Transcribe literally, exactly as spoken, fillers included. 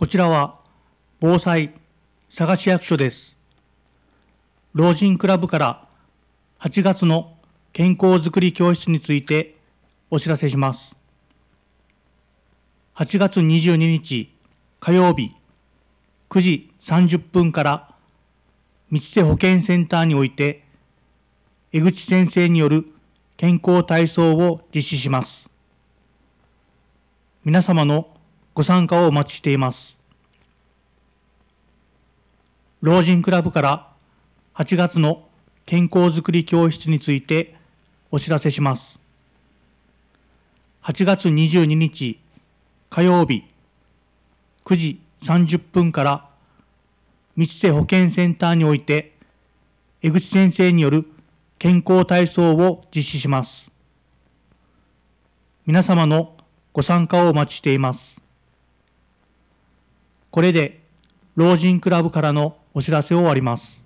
こちらは防災佐賀市役所です。老人クラブからはちがつの健康づくり教室についてお知らせします。はちがつにじゅうににち火曜日くじさんじゅっぷんから三瀬保健センターにおいて江口先生による健康体操を実施します。皆様のご参加をお待ちしています。老人クラブからはちがつの健康づくり教室についてお知らせします。はちがつにじゅうににち火曜日くじさんじゅっぷんから三瀬保健センターにおいて江口先生による健康体操を実施します。皆様のご参加をお待ちしています。これで老人クラブからのお知らせを終わります。